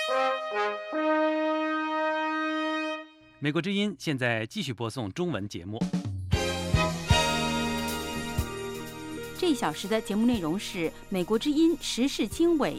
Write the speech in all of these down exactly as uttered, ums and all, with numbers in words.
美国之音现在继续播送中文节目。 这一小时的节目内容是美国之音时事经纬。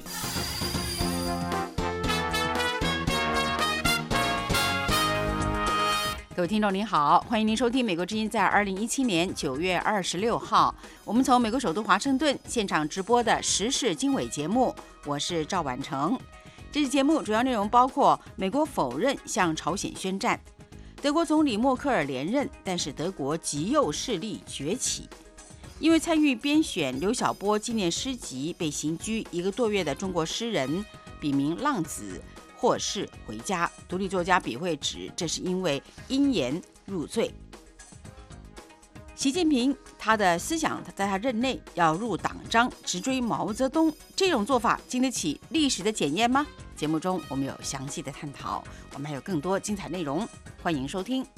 各位听众您好，欢迎您收听美国之音在二零一七年九月二十六号，我们从美国首都华盛顿现场直播的时事经纬节目，我是赵婉成。这期节目主要内容包括：美国否认向朝鲜宣战；德国总理默克尔连任，但是德国极右势力崛起；因为参与编选刘晓波纪念诗集被刑拘一个多月的中国诗人笔名浪子获释回家，独立作家笔会指这是因为因言入罪。习近平他的思想在他任内要入党章，直追毛泽东，这种做法经得起历史的检验吗？节目中我们有详细的探讨，我们还有更多精彩内容，欢迎收听。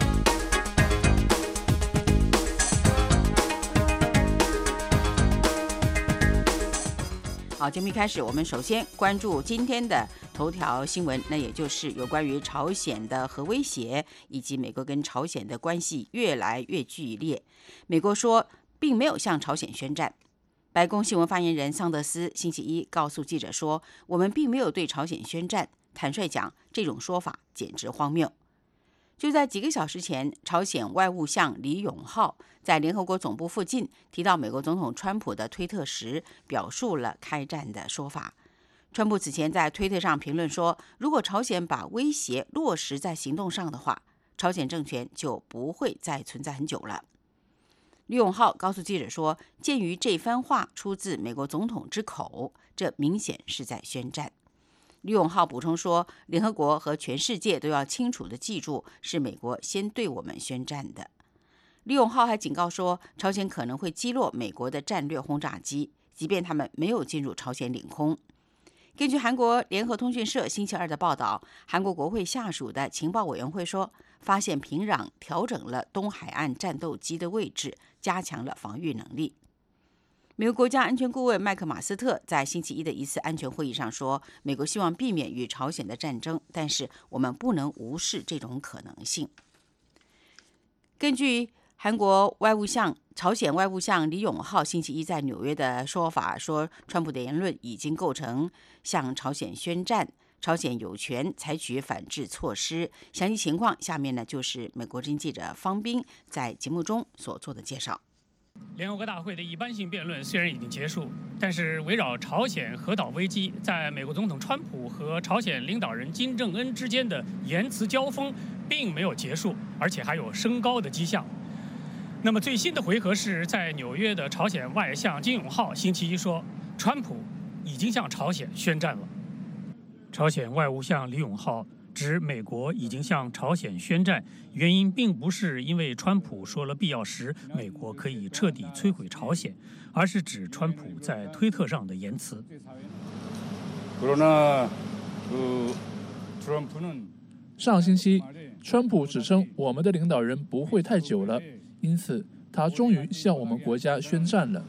好，节目一开始，我们首先关注今天的头条新闻，那也就是有关于朝鲜的核威胁，以及美国跟朝鲜的关系越来越剧烈。美国说并没有向朝鲜宣战。白宫新闻发言人桑德斯星期一告诉记者说，我们并没有对朝鲜宣战，坦率讲，这种说法简直荒谬。就在几个小时前，朝鲜外务相李永浩在联合国总部附近提到美国总统川普的推特时，表述了开战的说法。川普此前在推特上评论说，如果朝鲜把威胁落实在行动上的话，朝鲜政权就不会再存在很久了。李永浩告诉记者说，鉴于这番话出自美国总统之口，这明显是在宣战。李永浩补充说，联合国和全世界都要清楚地记住，是美国先对我们宣战的。李永浩还警告说，朝鲜可能会击落美国的战略轰炸机，即便他们没有进入朝鲜领空。根据韩国联合通讯社星期二的报道，韩国国会下属的情报委员会说，发现平壤调整了东海岸战斗机的位置，加强了防御能力。美国国家安全顾问麦克马斯特在星期一的一次安全会议上说，美国希望避免与朝鲜的战争，但是我们不能无视这种可能性。根据韩国外务相朝鲜外务相李永浩星期一在纽约的说法说，川普的言论已经构成向朝鲜宣战，朝鲜有权采取反制措施。详细情况下面呢，就是美国之音记者方斌在节目中所做的介绍。 联合国大会的一般性辩论虽然已经结束，但是围绕朝鲜核岛危机，在美国总统川普和朝鲜领导人金正恩之间的言辞交锋并没有结束，而且还有升高的迹象。那么最新的回合是在纽约的朝鲜外相金永浩星期一说，川普已经向朝鲜宣战了。朝鲜外务相李永浩指美国已经向朝鲜宣战，原因并不是因为川普说了必要时美国可以彻底摧毁朝鲜，而是指川普在推特上的言辞。 上星期，川普指称我们的领导人不会太久了，因此他终于向我们国家宣战了。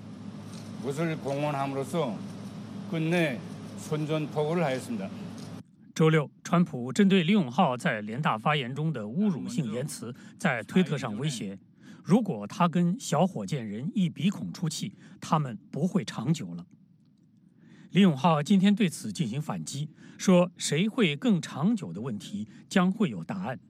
周六，川普针对李永浩在联大发言中的侮辱性言辞，在推特上威胁，如果他跟小火箭人一鼻孔出气，他们不会长久了。李永浩今天对此进行反击，说谁会更长久的问题将会有答案。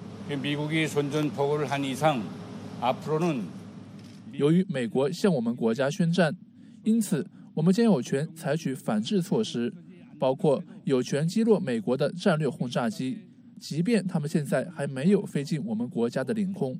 由于美国向我们国家宣战，因此我们将有权采取反制措施，包括有权击落美国的战略轰炸机，即便他们现在还没有飞进我们国家的领空。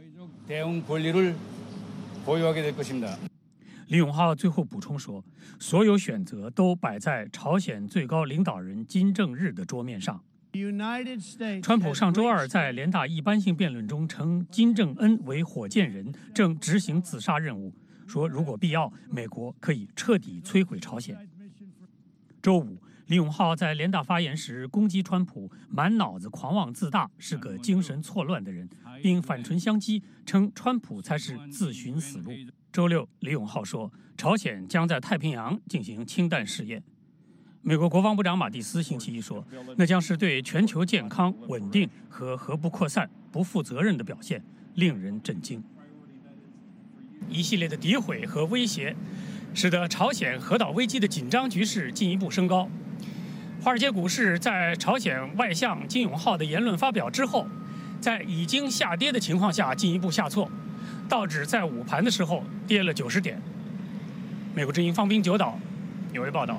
李永浩最后补充说，所有选择都摆在朝鲜最高领导人金正日的桌面上。川普上周二在联大一般性辩论中称金正恩为火箭人，正执行自杀任务，说如果必要，美国可以彻底摧毁朝鲜。周五，李永浩在联大发言时攻击川普满脑子狂妄自大，是个精神错乱的人，并反唇相讥，称川普才是自寻死路。周六，李永浩说，朝鲜将在太平洋进行氢弹试验。 美国国防部长马蒂斯星期一说，那将是对全球健康、稳定和核不扩散不负责任的表现，令人震惊。一系列的诋毁和威胁，使得朝鲜核岛危机的紧张局势进一步升高。华尔街股市在朝鲜外相金永浩的言论发表之后，在已经下跌的情况下进一步下挫，道指在午盘的时候跌了九十点。美国之音方斌九岛纽约报道。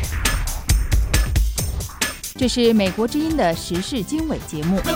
这是美国之音的时事经纬节目。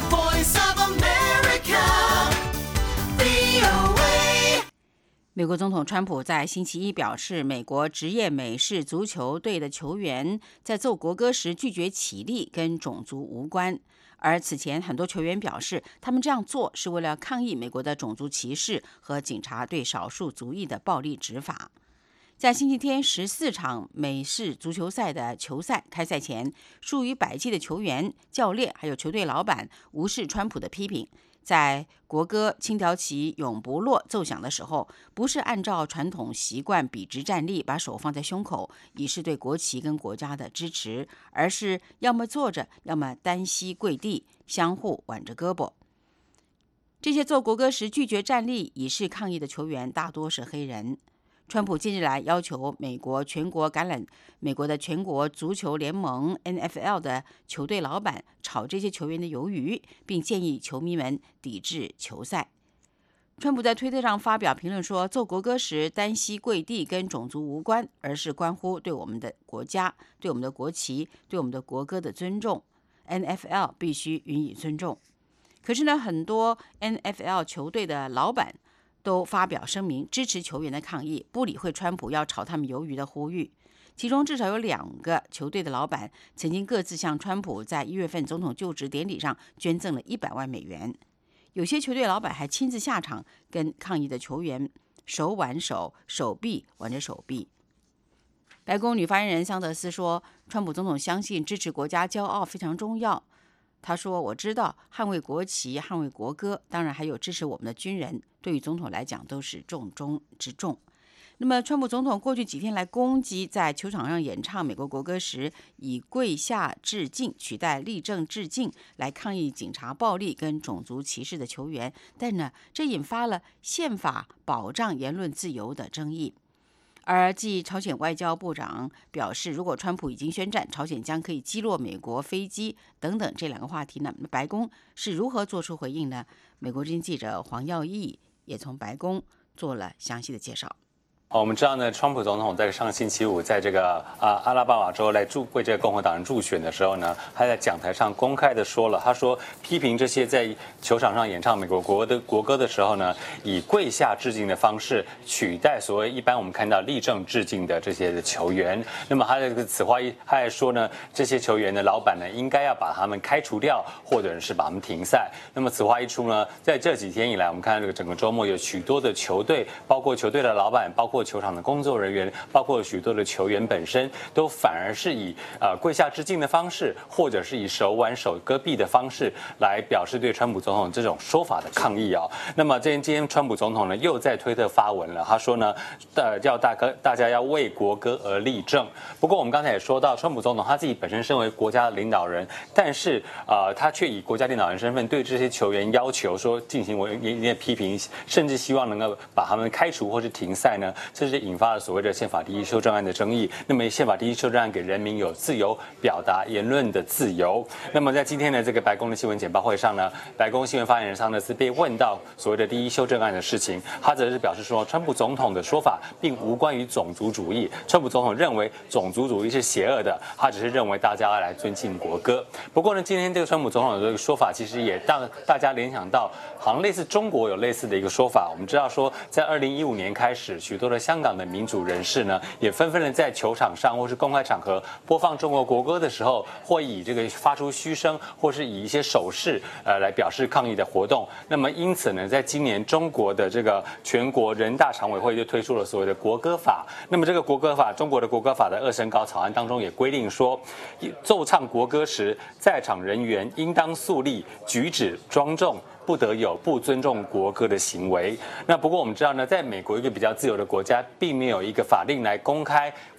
美国总统川普在星期一表示，美国职业美式足球队的球员在奏国歌时拒绝起立跟种族无关。而此前很多球员表示，他们这样做是为了抗议美国的种族歧视和警察对少数族裔的暴力执法。在星期天十四场美式足球赛的球赛开赛前，数以百计的球员、教练还有球队老板无视川普的批评，在国歌轻条旗永不落奏响的时候，不是按照传统习惯笔直站立，把手放在胸口，以示对国旗跟国家的支持，而是要么坐着，要么单膝跪地，相互挽着胳膊。这些奏国歌时拒绝站立以示抗议的球员大多是黑人。川普近日来要求美国全国橄榄美国的全国足球联盟 N F L 的球队老板炒这些球员的鱿鱼，并建议球迷们抵制球赛。川普在推特上发表评论说，奏国歌时单膝跪地跟种族无关，而是关乎对我们的国家、对我们的国旗、对我们的国歌的尊重。N F L 必须予以尊重。可是呢，很多 N F L 球队的老板都发表声明支持球员的抗议，不理会川普要炒他们鱿鱼的呼吁。其中至少有两个球队的老板曾经各自向川普在一月份总统就职典礼上捐赠了一百万美元。有些球队老板还亲自下场跟抗议的球员手挽手，手臂挽着手臂。白宫女发言人桑德斯说，川普总统相信支持国家骄傲非常重要。他说，我知道捍卫国旗、捍卫国歌，当然还有支持我们的军人，对于总统来讲都是重中之重。那么川普总统过去几天来攻击在球场上演唱美国国歌时以跪下致敬取代立正致敬来抗议警察暴力跟种族歧视的球员，但呢，这引发了宪法保障言论自由的争议。而继朝鲜外交部长表示，如果川普已经宣战，朝鲜将可以击落美国飞机等等这两个话题呢，白宫是如何做出回应呢？美国之音记者黄耀义也从白宫做了详细的介绍。 哦，我们知道呢，川普总统在上个星期五在这个啊阿拉巴马州来助为这个共和党人助选的时候呢，他在讲台上公开的说了，他说批评这些在球场上演唱美国国的国歌的时候呢，以跪下致敬的方式取代所谓一般我们看到立正致敬的这些的球员。那么他这个此话一他还说呢，这些球员的老板呢应该要把他们开除掉，或者是把他们停赛。那么此话一出呢，在这几天以来，我们看到这个整个周末有许多的球队，包括球队的老板，包括球场的工作人员，包括许多的球员本身，都反而是以呃跪下致敬的方式，或者是以手挽手戈壁的方式来表示对川普总统这种说法的抗议啊。那么今天今天川普总统呢又在推特发文了，他说呢，呃，叫大哥大家要为国歌而立正。不过我们刚才也说到，川普总统他自己本身身为国家的领导人，但是呃他却以国家领导人身份对这些球员要求说进行一定的批评，甚至希望能够把他们开除或是停赛呢，这是引发了所谓的宪法第一修正案的争议。那么宪法第一修正案给人民有自由表达言论的自由。那么在今天的这个白宫的新闻简报会上呢，白宫新闻发言人桑德斯被问到所谓的第一修正案的事情，他则是表示说，川普总统的说法并无关于种族主义，川普总统认为种族主义是邪恶的，他只是认为大家要来尊敬国歌。不过呢，今天这个川普总统的这个说法，其实也让大家联想到，好像类似中国有类似的一个说法。我们知道说，在二零一五年开始，许多的香港的民主人士呢，也纷纷的在球场上或是公开场合播放中国国歌的时候，会以这个发出嘘声，或是以一些手势，呃，来表示抗议的活动。那么因此呢，在今年中国的这个全国人大常委会就推出了所谓的国歌法。那么这个国歌法，中国的国歌法的二审稿草案当中也规定说，奏唱国歌时，在场人员应当肃立，举止庄重，不得有不尊重国歌的行为。那不过我们知道呢，在美国一个比较自由的国家，并没有一个法令来公开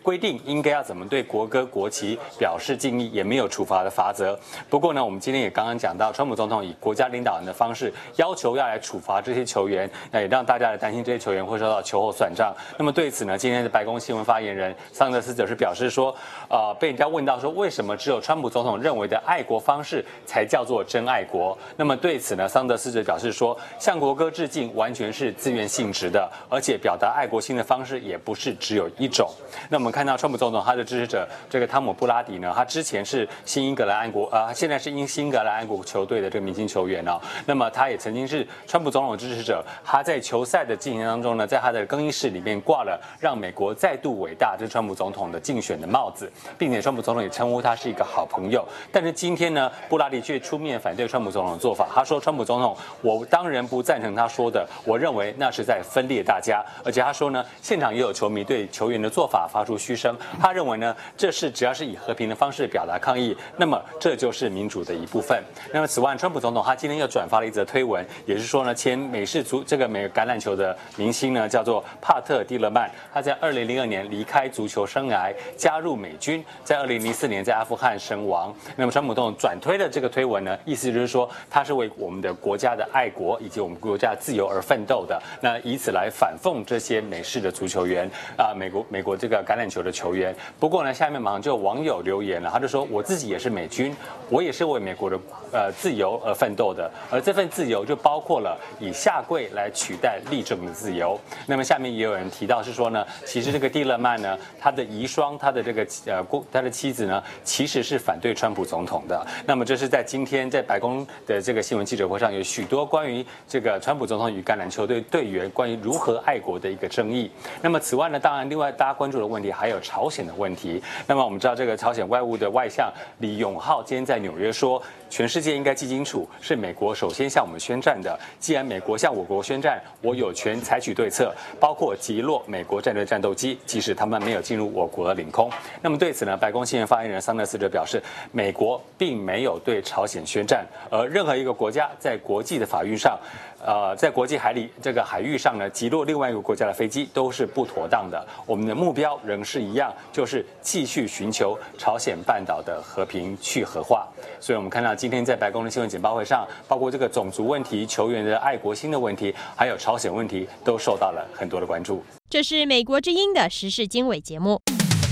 规定应该要怎么对国歌国旗表示敬意，也没有处罚的法则。不过呢，我们今天也刚刚讲到，川普总统以国家领导人的方式要求要来处罚这些球员，那也让大家来担心这些球员会受到秋后算账。那么对此呢，今天的白宫新闻发言人桑德斯则是表示说，呃，被人家问到说为什么只有川普总统认为的爱国方式才叫做真爱国？那么对此呢，桑德斯则表示说，向国歌致敬完全是自愿性质的，而且表达爱国心的方式也不是只有一种。那我们看到川普总统他的支持者这个汤姆布拉迪呢，他之前是新英格兰爱国啊、呃，现在是英新英格兰爱国球队的这个明星球员哦。那么他也曾经是川普总统的支持者，他在球赛的进行当中呢，在他的更衣室里面挂了让美国再度伟大，这是川普总统的竞选的帽子，并且川普总统也称呼他是一个好朋友。但是今天呢，布拉迪却出面反对川普总统的做法，他说川普总统，我当然不赞成他说的，我认为那是在分裂大家，而且他说呢，现场也有球迷对球员的做法发出嘘声，他认为呢，这是只要是以和平的方式表达抗议，那么这就是民主的一部分。那么此外，川普总统他今天又转发了一则推文，也是说呢，前美式足这个美橄榄球的明星呢，叫做帕特·蒂勒曼，他在二零零二年离开足球生涯，加入美军，在二零零四年在阿富汗身亡。那么川普总统转推的这个推文呢，意思就是说他是为我们的国家的爱国以及我们国家的自由而奋斗的，那以此来反讽这些美式的足球员啊、呃，美国美国这个橄榄球的球员。不过呢，下面马上就有网友留言了，他就说我自己也是美军，我也是为美国的呃自由而奋斗的，而这份自由就包括了以下跪来取代立正的自由。那么下面也有人提到是说呢，其实这个蒂勒曼呢，他的遗孀，他的这个呃他的妻子呢，其实是反对川普总统的。那么这是在今天在白宫的这个新闻记者会上，有许多关于这个川普总统与橄榄球队队员关于如何爱国的一个争议。那么此外呢，当然另外大家关注的问题还有朝鲜的问题。那么我们知道这个朝鲜外务的外相李永浩今天在纽约说，全世界应该记清楚，是美国首先向我们宣战的。既然美国向我国宣战，我有权采取对策，包括击落美国战略战斗机，即使他们没有进入我国的领空。那么对此呢，白宫新闻发言人桑德斯则表示，美国并没有对朝鲜宣战，而任何一个国家在国际的法律上，呃，在国际海里这个海域上呢，击落另外一个国家的飞机都是不妥当的。我们的目标仍是一样，就是继续寻求朝鲜半岛的和平去核化。所以我们看到今天在白宫的新闻简报会上，包括这个种族问题、球员的爱国心的问题，还有朝鲜问题，都受到了很多的关注。 这是美国之音的时事经纬节目。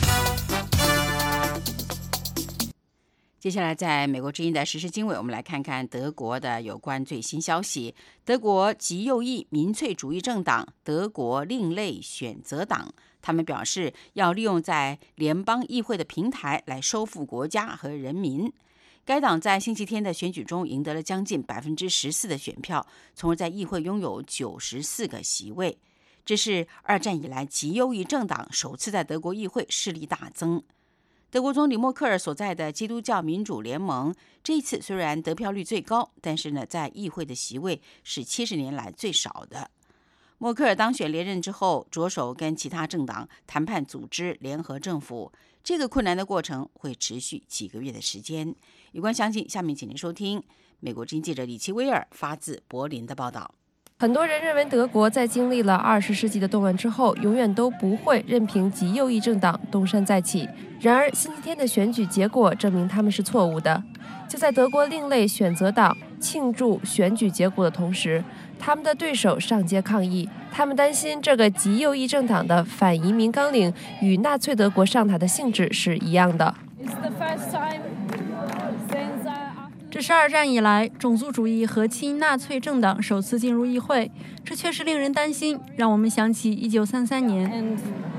接下来，在美国之音的时事经纬，我们来看看德国的有关最新消息。德国极右翼民粹主义政党德国另类选择党，他们表示要利用在联邦议会的平台来收复国家和人民。该党在星期天的选举中赢得了将近百分之十四的选票，从而在议会拥有九十四个席位。这是二战以来极右翼政党首次在德国议会势力大增。德国总理默克尔所在的基督教民主联盟这一次虽然得票率最高，但是呢，在议会的席位是七十年来最少的。默克尔当选连任之后，着手跟其他政党谈判组织联合政府，这个困难的过程会持续几个月的时间。有关详情，下面请您收听美国之音记者李奇威尔发自柏林的报道。 很多人认为德国在经历了二十世纪的动乱之后，永远都不会任凭极右翼政党东山再起。然而，星期天的选举结果证明他们是错误的。就在德国另类选择党庆祝选举结果的同时，他们的对手上街抗议，他们担心这个极右翼政党的反移民纲领与纳粹德国上台的性质是一样的。 这是二战以来种族主义和亲纳粹政党首次进入议会，这确实令人担心，让我们想起一九三三年。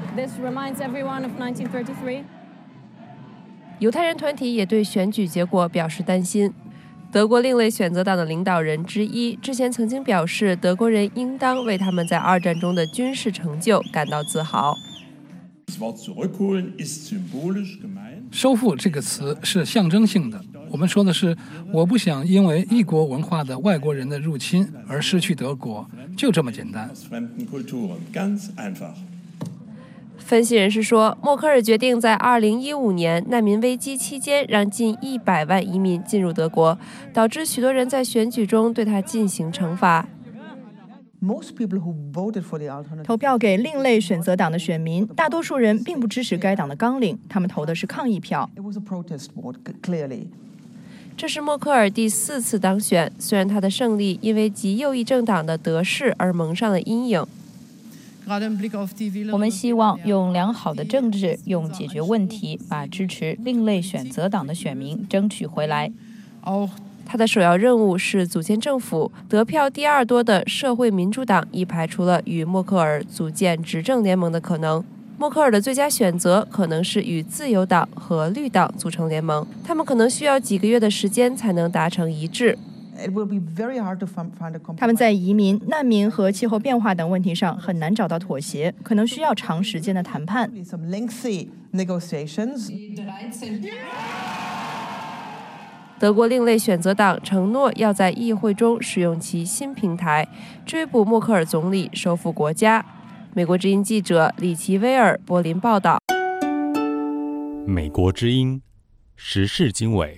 犹太人团体也对选举结果表示担心。德国另类选择党的领导人之一之前曾经表示，德国人应当为他们在二战中的军事成就感到自豪。 收复这个词是象征性的，我们说的是我不想因为异国文化的外国人的入侵而失去德国，就这么简单。 分析人士说，默克尔决定在二零一五年难民危机期间让近一百万移民进入德国，导致许多人在选举中对他进行惩罚。 投票给另类选择党的选民，大多数人并不支持该党的纲领，他们投的是抗议票。 这是默克尔第四次当选，虽然他的胜利因为极右翼政党的得势而蒙上了阴影。 我们希望用良好的政治，用解决问题，把支持另类选择党的选民争取回来。 他的首要任务是组建政府，得票第二多的社会民主党已排除了与默克尔组建执政联盟的可能。默克尔的最佳选择可能是与自由党和绿党组成联盟，他们可能需要几个月的时间才能达成一致。 他们在移民、难民和气候变化等问题上很难找到妥协，可能需要长时间的谈判。 德国另类选择党承诺要在议会中使用其新平台，追捕默克尔总理，收复国家。美国之音记者李奇威尔柏林报道。 美国之音时事经纬。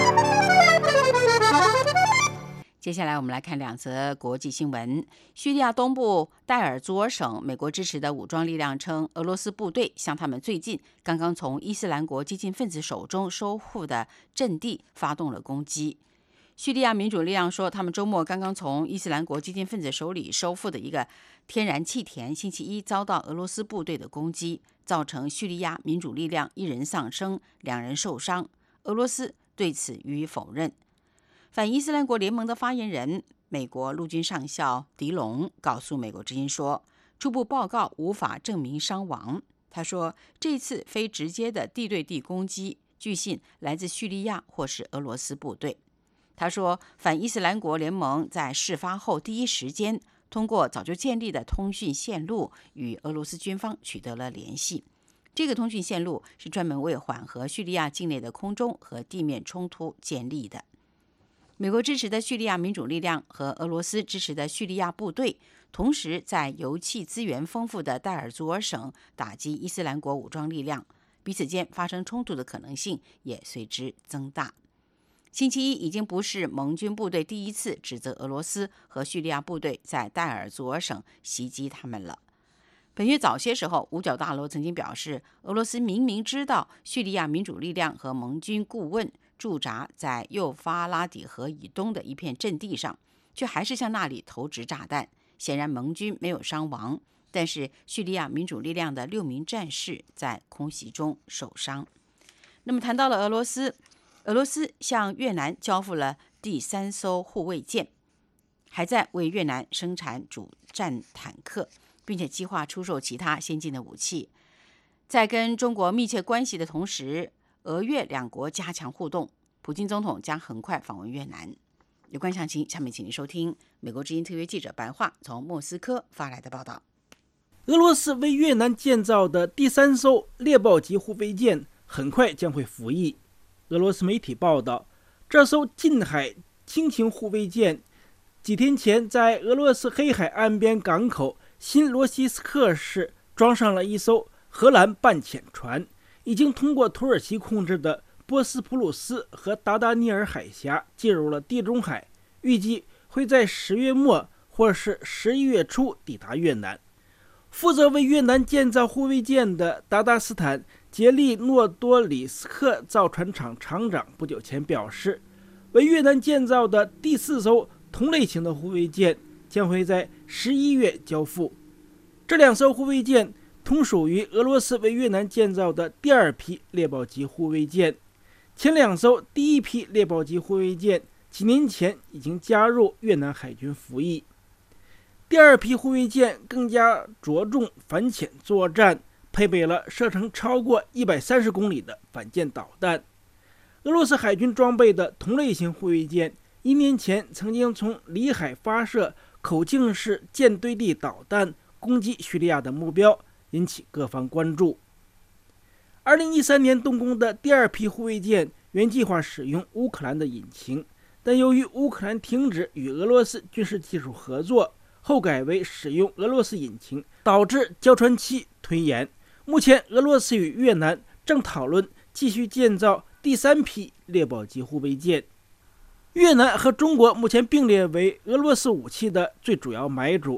接下来我们来看两则国际新闻。叙利亚东部代尔祖尔省美国支持的武装力量称，俄罗斯部队向他们最近刚刚从伊斯兰国激进分子手中收复的阵地发动了攻击。叙利亚民主力量说，他们周末刚刚从伊斯兰国激进分子手里收复的一个天然气田，星期一遭到俄罗斯部队的攻击，造成叙利亚民主力量一人丧生，两人受伤。俄罗斯对此予以否认。反伊斯兰国联盟的发言人美国陆军上校迪龙告诉美国之音说，初步报告无法证明伤亡。他说，这次非直接的地对地攻击据信来自叙利亚或是俄罗斯部队。他说，反伊斯兰国联盟在事发后第一时间通过早就建立的通讯线路与俄罗斯军方取得了联系。这个通讯线路是专门为缓和叙利亚境内的空中和地面冲突建立的。美国支持的叙利亚民主力量和俄罗斯支持的叙利亚部队同时在油气资源丰富的代尔祖尔省打击伊斯兰国武装力量，彼此间发生冲突的可能性也随之增大。星期一已经不是盟军部队第一次指责俄罗斯和叙利亚部队在代尔祖尔省袭击他们了。本月早些时候，五角大楼曾经表示，俄罗斯明明知道叙利亚民主力量和盟军顾问驻扎在幼发拉底河以东的一片阵地上，却还是向那里投掷炸弹。显然盟军没有伤亡，但是叙利亚民主力量的六名战士在空袭中受伤。那么谈到了俄罗斯，俄罗斯向越南交付了第三艘护卫舰，还在为越南生产主战坦克，并且计划出售其他先进的武器。在跟中国密切关系的同时，俄越两国加强互动，普京总统将很快访问越南。有关详情，下面请您收听美国之音特约记者白桦从莫斯科发来的报道。 俄罗斯为越南建造的第三艘猎豹级护卫舰很快将会服役。俄罗斯媒体报道，这艘近海轻型护卫舰几天前在俄罗斯黑海岸边港口新罗西斯克市装上了一艘荷兰半潜船，已经通过土耳其控制的波斯普鲁斯和达达尼尔海峡进入了地中海，预计会在十月末或是十一月初抵达越南。负责为越南建造护卫舰的达达斯坦杰利诺多里斯克造船厂厂长不久前表示，为越南建造的第四艘同类型的护卫舰将会在十一月交付。这两艘护卫舰同属于俄罗斯为越南建造的第二批猎豹级护卫舰。前两艘第一批猎豹级护卫舰几年前已经加入越南海军服役。第二批护卫舰更加着重反潜作战，配备了射程超过一百三十公里的反舰导弹。俄罗斯海军装备的同类型护卫舰一年前曾经从里海发射口径式舰对地导弹攻击叙利亚的目标，引起各方关注。二零一三年动工的第二批护卫舰原计划使用乌克兰的引擎，但由于乌克兰停止与俄罗斯军事技术合作，后改为使用俄罗斯引擎，导致交船期推延。目前俄罗斯与越南正讨论继续建造第三批猎豹级护卫舰。越南和中国目前并列为俄罗斯武器的最主要买主。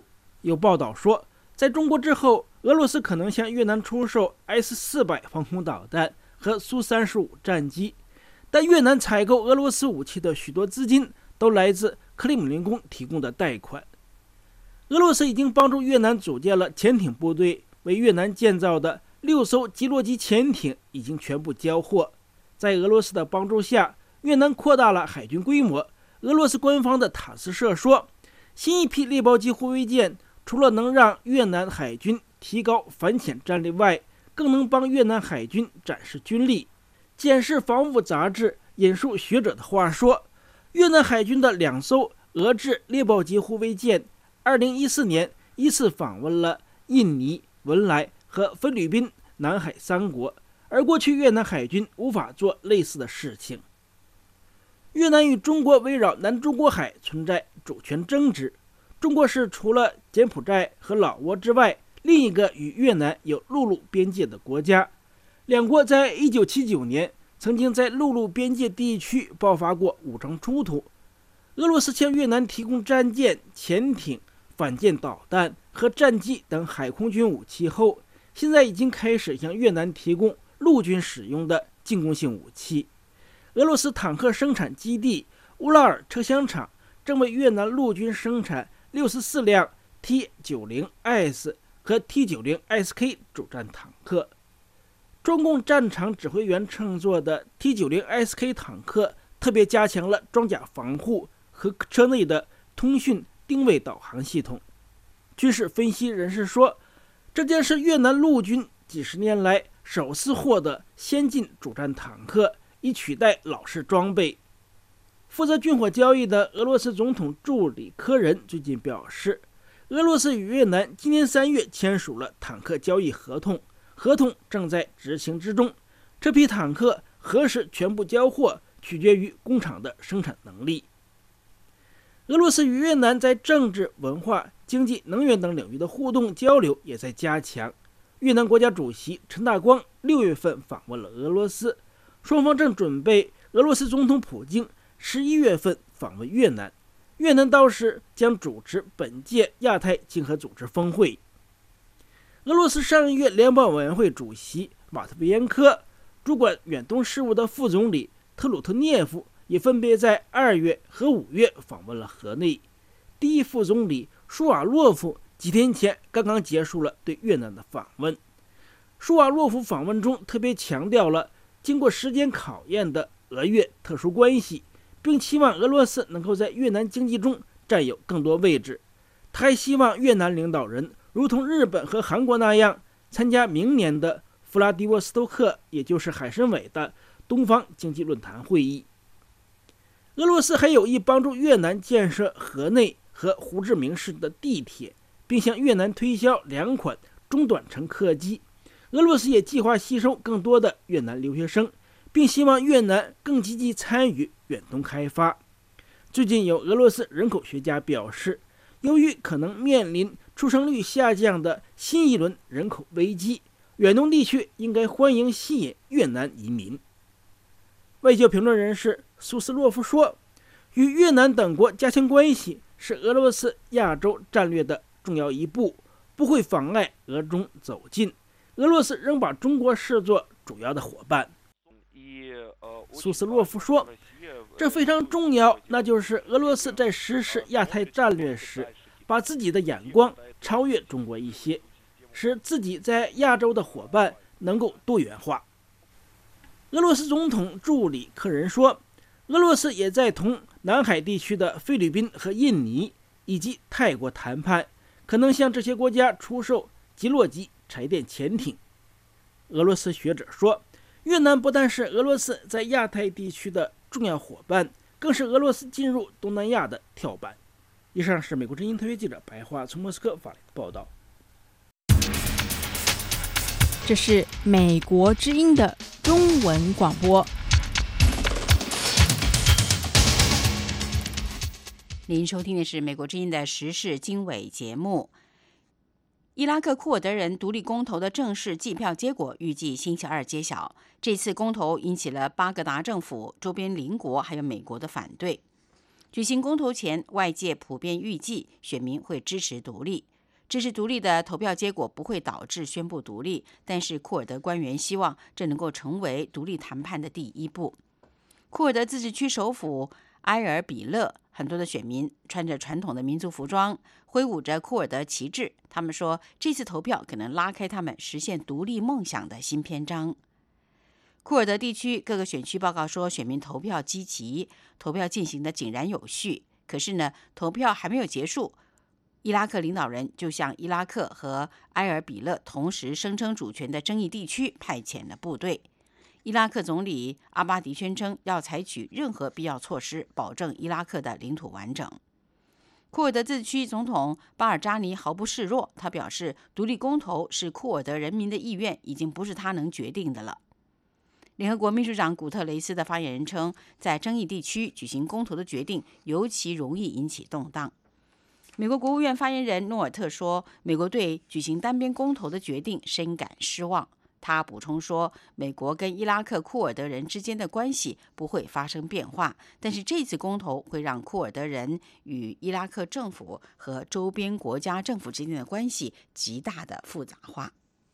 有报道说，在中国之后，俄罗斯可能向越南出售 S 四百 防空导弹和苏三十五战机，但越南采购俄罗斯武器的许多资金都来自克里姆林宫提供的贷款。俄罗斯已经帮助越南组建了潜艇部队，为越南建造的六艘基洛级潜艇已经全部交货。在俄罗斯的帮助下，越南扩大了海军规模。俄罗斯官方的塔斯社说，新一批猎豹级护卫舰除了能让越南海军提高反潜战力外，更能帮越南海军展示军力。检视防务杂志引述学者的话说，越南海军的两艘俄制猎豹级护卫舰二零一四年依次访问了印尼、文莱和菲律宾、南海三国，而过去越南海军无法做类似的事情。越南与中国围绕南中国海存在主权争执，中国是除了柬埔寨和老挝之外另一个与越南有陆路边界的国家。两国在一九七九年曾经在陆路边界地区爆发过武装冲突。俄罗斯向越南提供战舰、潜艇、反舰导弹和战机等海空军武器后，现在已经开始向越南提供陆军使用的进攻性武器。俄罗斯坦克生产基地乌拉尔车厢厂正为越南陆军生产六十四辆 T 九十 S 和 T 九十 S K 主战坦克。中共战场指挥员乘坐的 T 九十 S K 坦克特别加强了装甲防护和车内的通讯定位导航系统。军事分析人士说，这将是越南陆军几十年来首次获得先进主战坦克，以取代老式装备。负责军火交易的俄罗斯总统助理科仁最近表示，俄罗斯与越南今年三月签署了坦克交易合同，合同正在执行之中。这批坦克何时全部交货，取决于工厂的生产能力。俄罗斯与越南在政治、文化、经济、能源等领域的互动交流也在加强。越南国家主席陈大光六月份访问了俄罗斯，双方正准备俄罗斯总统普京十一月份访问越南，越南到时将主持本届亚太经合组织峰会。俄罗斯上议院联邦委员会主席马特维延科、主管远东事务的副总理特鲁特涅夫也分别在二月和五月访问了河内。第一副总理舒瓦洛夫几天前刚刚结束了对越南的访问。舒瓦洛夫访问中特别强调了经过时间考验的俄越特殊关系，并期望俄罗斯能够在越南经济中占有更多位置。他还希望越南领导人如同日本和韩国那样参加明年的弗拉迪沃斯托克，也就是海参崴的东方经济论坛会议。俄罗斯还有意帮助越南建设河内和胡志明市的地铁，并向越南推销两款中短程客机。俄罗斯也计划吸收更多的越南留学生，并希望越南更积极参与远东开发。最近有俄罗斯人口学家表示，由于可能面临出生率下降的新一轮人口危机，远东地区应该欢迎吸引越南移民。外交评论人士苏斯洛夫说，与越南等国加强关系是俄罗斯亚洲战略的重要一步，不会妨碍俄中走近。俄罗斯仍把中国视作主要的伙伴。苏斯洛夫说，这非常重要，那就是俄罗斯在实施亚太战略时，把自己的眼光超越中国一些，使自己在亚洲的伙伴能够多元化。俄罗斯总统助理科仁说，俄罗斯也在同南海地区的菲律宾和印尼以及泰国谈判，可能向这些国家出售基洛级柴电潜艇。俄罗斯学者说，越南不但是俄罗斯在亚太地区的重要伙伴，更是俄罗斯进入东南亚的跳板。以上是美国之音特约记者白桦从莫斯科发来的报道。 这是美国之音的中文广播。 您收听的是美国之音的时事经纬节目。伊拉克库尔德人独立公投的正式计票结果预计星期二揭晓。这次公投引起了巴格达政府、周边邻国还有美国的反对。举行公投前，外界普遍预计选民会支持独立。 支持独立的投票结果不会导致宣布独立，但是库尔德官员希望这能够成为独立谈判的第一步。库尔德自治区首府埃尔比勒，很多的选民穿着传统的民族服装，挥舞着库尔德旗帜。他们说，这次投票可能拉开他们实现独立梦想的新篇章。库尔德地区各个选区报告说，选民投票积极，投票进行的井然有序。可是呢，投票还没有结束，伊拉克领导人就向伊拉克和埃尔比勒同时声称主权的争议地区派遣了部队。伊拉克总理阿巴迪宣称要采取任何必要措施，保证伊拉克的领土完整。库尔德自治区总统巴尔扎尼毫不示弱，他表示，独立公投是库尔德人民的意愿，已经不是他能决定的了。联合国秘书长古特雷斯的发言人称，在争议地区举行公投的决定尤其容易引起动荡。美国国务院发言人诺尔特说，美国对举行单边公投的决定深感失望。他补充说，美国跟伊拉克库尔德人之间的关系不会发生变化，但是这次公投会让库尔德人与伊拉克政府和周边国家政府之间的关系极大的复杂化。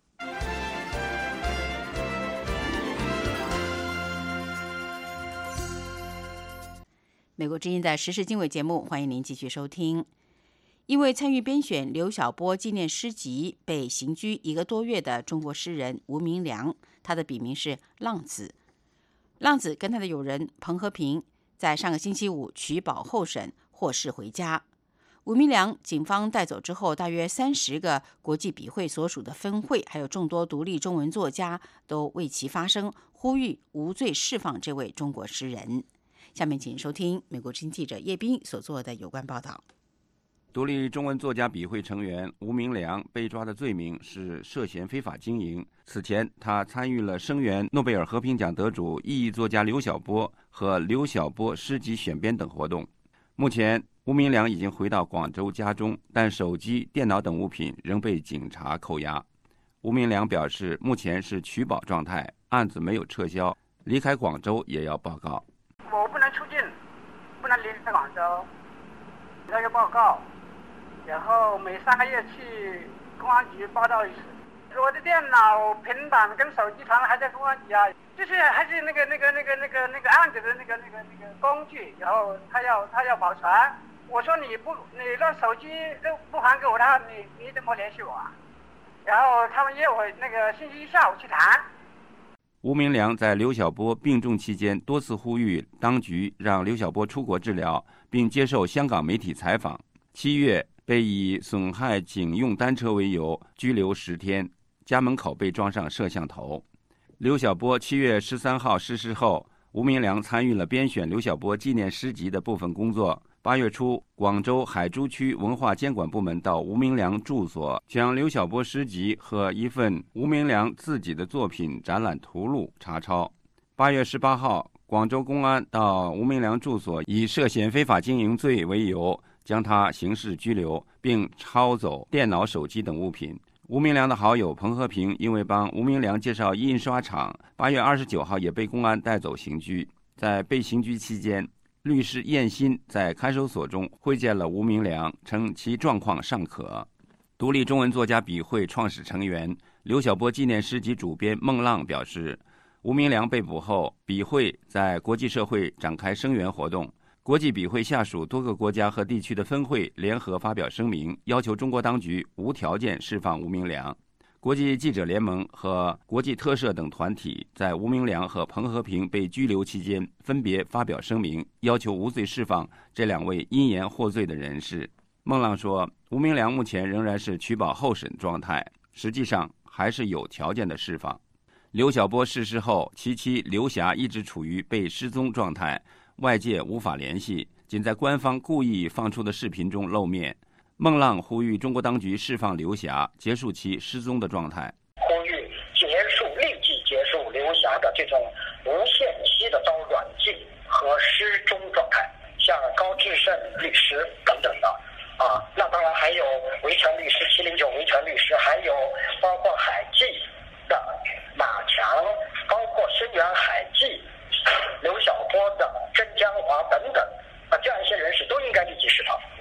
美国之音的时事经纬节目，欢迎您继续收听。因为参与编选刘晓波纪念诗集被刑拘一个多月的中国诗人吴明良，他的笔名是浪子。浪子跟他的友人彭和平在上个星期五取保候审获释回家。吴明良警方带走之后，大约三十个国际笔会所属的分会，还有众多独立中文作家都为其发声，呼吁无罪释放这位中国诗人。下面请收听美国之音记者叶斌所做的有关报道。 独立中文作家笔会成员吴明良被抓的罪名是涉嫌非法经营。此前，他参与了声援诺贝尔和平奖得主意义作家刘晓波和刘晓波诗集选编等活动。目前，吴明良已经回到广州家中，但手机、电脑等物品仍被警察扣押。吴明良表示，目前是取保状态，案子没有撤销，离开广州也要报告。 我不能出境，不能离开广州，要要报告。然后每三个月去公安局报到一次。我的电脑、平板跟手机全还在公安局啊，就是还是那个那个那个那个那个案子的那个那个那个工具，然后他要他要保存。我说你不你让手机都不还给我，他你你怎么联系我啊？然后他们约我那个星期一下午去谈。 吴明良在刘晓波病重期间多次呼吁当局让刘晓波出国治疗，并接受香港媒体采访。七月被以损害警用单车为由拘留十天，家门口被装上摄像头。刘晓波七月十三号逝世后，吴明良参与了编选刘晓波纪念诗集的部分工作。八月初，广州海珠区文化监管部门到吴明良住所，将刘晓波诗集和一份吴明良自己的作品展览图录查抄。八月十八号，广州公安到吴明良住所，以涉嫌非法经营罪为由，将他刑事拘留，并抄走电脑、手机等物品。吴明良的好友彭和平因为帮吴明良介绍印刷厂，八月二十九号也被公安带走刑拘。在被刑拘期间，律师燕鑫在看守所中会见了吴明良，称其状况尚可。独立中文作家笔会创始成员、刘晓波纪念诗集主编孟浪表示，吴明良被捕后，笔会在国际社会展开声援活动。国际笔会下属多个国家和地区的分会联合发表声明，要求中国当局无条件释放吴明良。国际记者联盟和国际特赦等团体在吴明良和彭和平被拘留期间分别发表声明，要求无罪释放这两位因言获罪的人士。孟浪说，吴明良目前仍然是取保候审状态，实际上还是有条件的释放。刘晓波逝世后，其妻刘霞一直处于被失踪状态，外界无法联系，仅在官方故意放出的视频中露面。孟浪呼吁中国当局释放刘霞，结束其失踪的状态。 呼吁结束，立即结束刘霞的这种无限期的遭软禁和失踪状态。像高志胜律师等等的啊，那当然还有维权律师七零九维权律师，还有包括海记的马强，包括声援海记刘晓波的曾江华等等啊，这样一些人士都应该立即释放。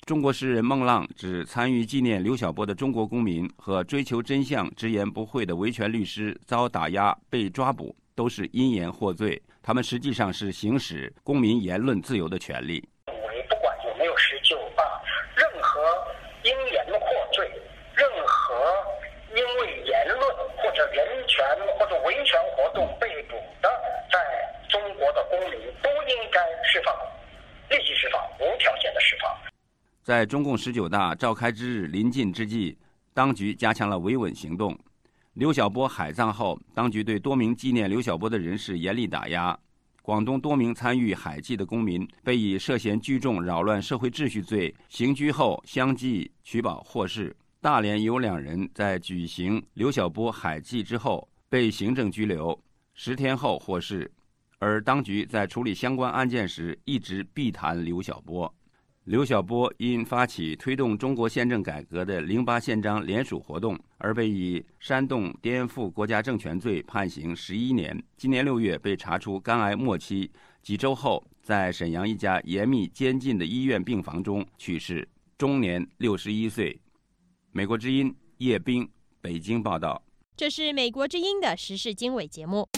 中国诗人孟浪指，参与纪念刘晓波的中国公民和追求真相、直言不讳的维权律师遭打压、被抓捕，都是因言获罪。他们实际上是行使公民言论自由的权利。 不管有没有施救啊，任何因言获罪，任何因为言论或者人权或者维权活动被捕的，在中国的公民都应该释放，立即释放，无条件的释放。 在中共十九大召开之日临近之际，当局加强了维稳行动。刘晓波海葬后，当局对多名纪念刘晓波的人士严厉打压。广东多名参与海祭的公民被以涉嫌聚众扰乱社会秩序罪刑拘后相继取保获释。大连有两人在举行刘晓波海祭之后被行政拘留，十天后获释。而当局在处理相关案件时一直避谈刘晓波。刘晓波因发起推动中国宪政改革的零八宪章联署活动，而被以煽动颠覆国家政权罪判刑十一年。今年六月被查出肝癌末期，几周后在沈阳一家严密监禁的医院病房中去世，终年六十一岁。美国之音叶冰，北京报道。 这是美国之音的时事经纬节目。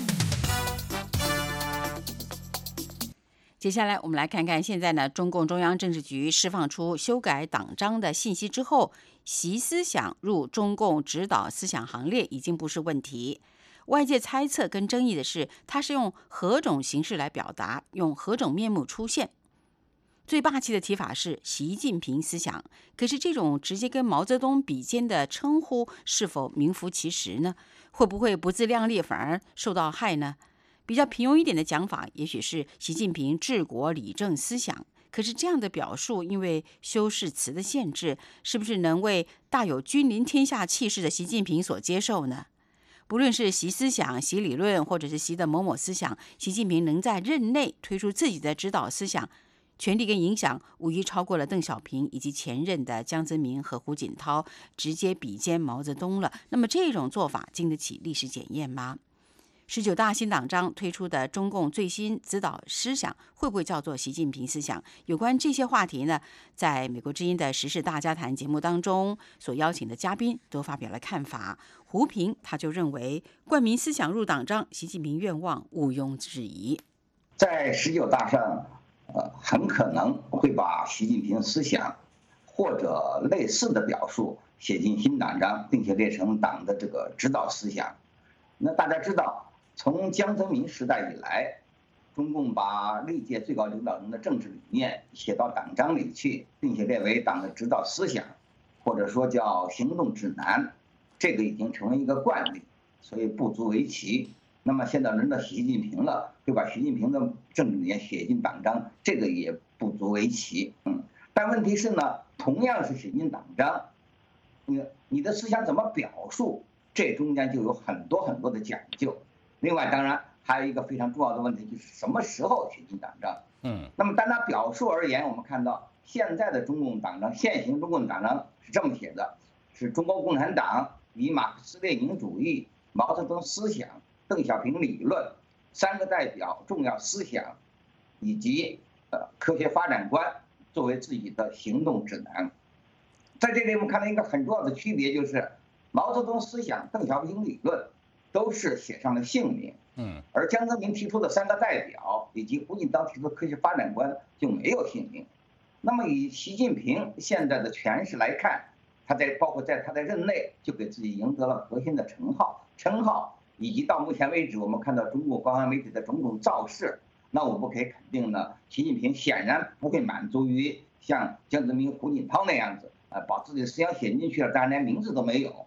接下来我们来看看，现在呢，中共中央政治局释放出修改党章的信息之后，习思想入中共指导思想行列已经不是问题。外界猜测跟争议的是，它是用何种形式来表达，用何种面目出现。最霸气的提法是习近平思想，可是这种直接跟毛泽东比肩的称呼是否名副其实呢？会不会不自量力反而受到害呢？比较平庸一点的讲法，也许是习近平治国理政思想。可是这样的表述，因为修饰词的限制，是不是能为大有君临天下气势的习近平所接受呢？不论是习思想、习理论，或者是习的某某思想，习近平能在任内推出自己的指导思想，权力跟影响无疑超过了邓小平以及前任的江泽民和胡锦涛，直接比肩毛泽东了。那么这种做法经得起历史检验吗？十九大新党章推出的中共最新指导思想会不会叫做习近平思想？有关这些话题呢，在美国之音的时事大家谈节目当中，所邀请的嘉宾都发表了看法。胡平他就认为，冠名思想入党章，习近平愿望毋庸置疑。 在十九大上，呃，很可能会把习近平思想或者类似的表述写进新党章，并且列成党的这个指导思想。那大家知道，从江泽民时代以来，中共把历届最高领导人的政治理念写到党章里去，并且列为党的指导思想，或者说叫行动指南，这个已经成为一个惯例，所以不足为奇。那么现在轮到习近平了，会把习近平的政治理念写进党章，这个也不足为奇。嗯，但问题是呢，同样是写进党章，你你的思想怎么表述，这中间就有很多很多的讲究。另外，当然还有一个非常重要的问题，就是什么时候写进党章。 嗯， 那么单拿表述而言，我们看到现在的中共党章，现行中共党章是这么写的：是中国共产党以马克思列宁主义、毛泽东思想、邓小平理论、三个代表重要思想以及呃科学发展观作为自己的行动指南。在这里我们看到一个很重要的区别，就是毛泽东思想、邓小平理论都是写上了姓名， 嗯， 而江泽民提出的三个代表以及胡锦涛提出的科学发展观就没有姓名。那么以习近平现在的诠释来看，他在包括在他的任内就给自己赢得了核心的称号，称号以及到目前为止我们看到中国官方媒体的种种造势，那我们可以肯定呢，习近平显然不会满足于像江泽民、胡锦涛那样子，呃，把自己的思想写进去了，当然连名字都没有。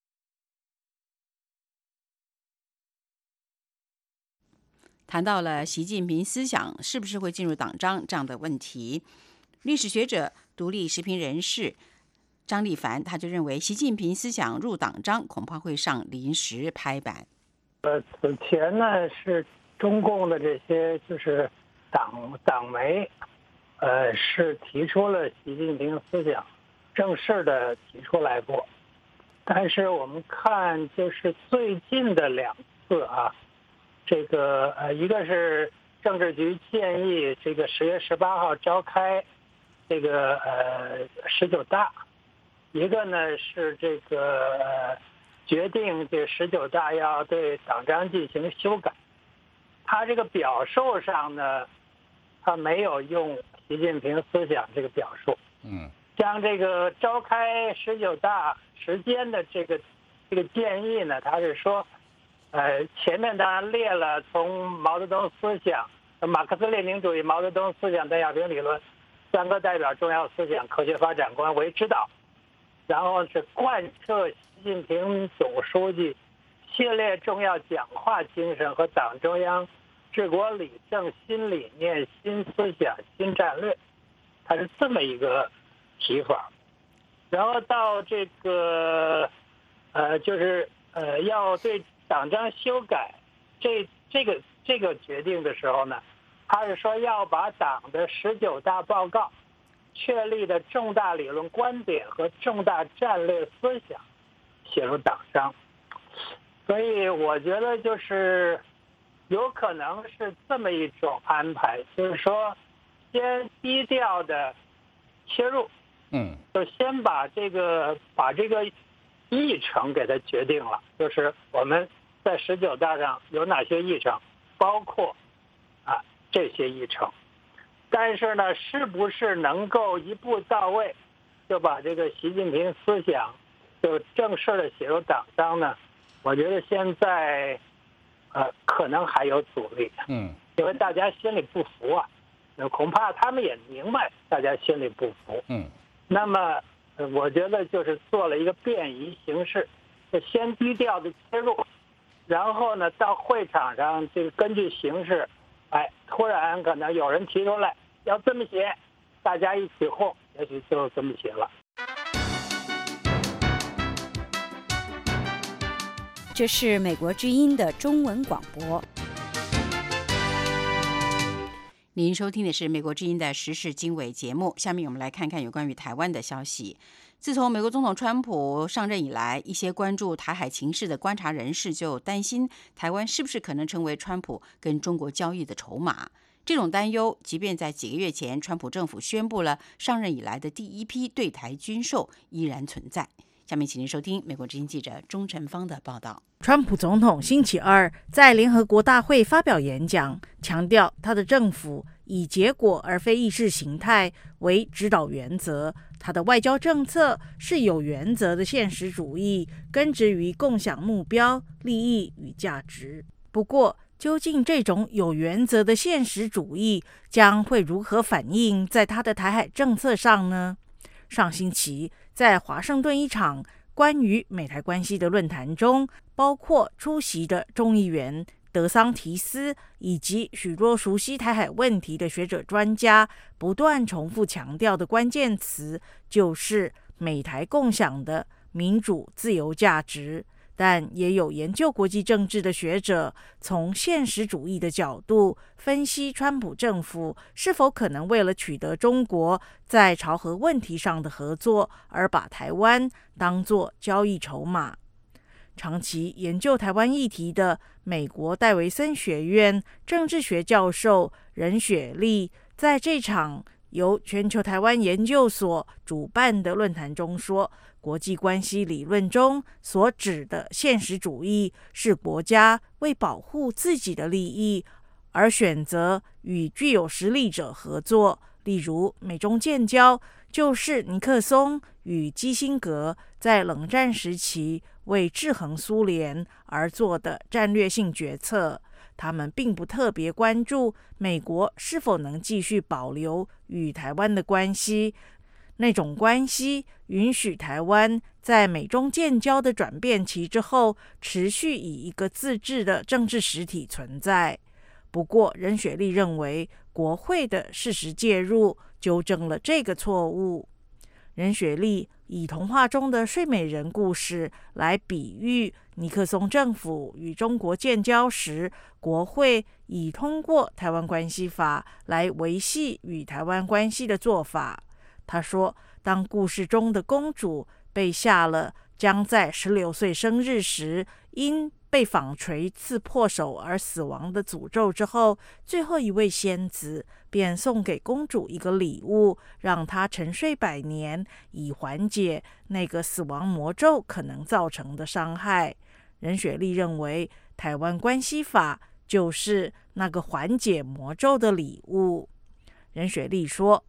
谈到了习近平思想是不是会进入党章这样的问题，历史学者、独立时评人士张立凡他就认为，习近平思想入党章恐怕会上临时拍板。 呃，此前呢是中共的这些就是党党媒，呃是提出了习近平思想，正式的提出来过，但是我们看就是最近的两次啊。这个呃，一个是政治局建议这个十月十八号召开这个呃十九大，一个呢是这个、呃、决定这十九大要对党章进行修改。他这个表述上呢，他没有用习近平思想这个表述。 嗯， 像这个召开十九大时间的这个这个建议呢，他是说，呃，前面当然列了从毛泽东思想、马克思列宁主义、毛泽东思想、邓小平理论三个代表重要思想科学发展观为指导，然后是贯彻习近平总书记系列重要讲话精神和党中央治国理政新理念、新思想、新战略，它是这么一个提法。然后到这个呃，就是呃，要对党章修改这这个这个决定的时候呢，他是说要把党的十九大报告确立的重大理论观点和重大战略思想写入党章。所以我觉得就是有可能是这么一种安排，就是说先低调的切入， 嗯， 就先把这个把这个议程给它决定了，就是我们在十九大上有哪些议程，包括啊这些议程。但是呢，是不是能够一步到位就把这个习近平思想就正式的写入党章呢？我觉得现在呃可能还有阻力， 嗯， 因为大家心里不服啊，恐怕他们也明白大家心里不服， 嗯， 那么我觉得就是做了一个便宜形式，就先低调的切入，然后呢到会场上这个根据形势，哎，突然可能有人提出来要这么写，大家一起哄，也许就这么写了。 这是美国之音的中文广播。您收听的是美国之音的时事经纬节目。下面我们来看看有关于台湾的消息。自从美国总统川普上任以来，一些关注台海情势的观察人士就担心台湾是不是可能成为川普跟中国交易的筹码。这种担忧，即便在几个月前，川普政府宣布了上任以来的第一批对台军售，依然存在。下面请您收听美国之音记者钟晨芳的报道。 川普总统星期二在联合国大会发表演讲，强调他的政府以结果而非意识形态为指导原则，他的外交政策是有原则的现实主义，根植于共享目标、利益与价值。不过，究竟这种有原则的现实主义将会如何反映在他的台海政策上呢？上星期，在华盛顿一场关于美台关系的论坛中，包括出席的众议员德桑提斯以及许多熟悉台海问题的学者专家不断重复强调的关键词，就是美台共享的民主自由价值。但也有研究国际政治的学者从现实主义的角度分析川普政府是否可能为了取得中国在朝核问题上的合作而把台湾当作交易筹码。长期研究台湾议题的美国戴维森学院政治学教授任雪莉在这场由全球台湾研究所主办的论坛中说，国际关系理论中所指的现实主义是国家为保护自己的利益而选择与具有实力者合作，例如美中建交就是尼克松与基辛格在冷战时期为制衡苏联而做的战略性决策。他们并不特别关注美国是否能继续保留与台湾的关系，那种关系允许台湾在美中建交的转变期之后持续以一个自治的政治实体存在。不过任雪莉认为国会的适时介入纠正了这个错误。任雪莉以童话中的睡美人故事来比喻尼克松政府与中国建交时，国会以通过台湾关系法来维系与台湾关系的做法。他说，当故事中的公主被下了将在十六岁生日时因被纺锤刺破手而死亡的诅咒之后，最后一位仙子便送给公主一个礼物，让她沉睡百年，以缓解那个死亡魔咒可能造成的伤害。任雪莉认为，台湾关系法就是那个缓解魔咒的礼物。任雪莉说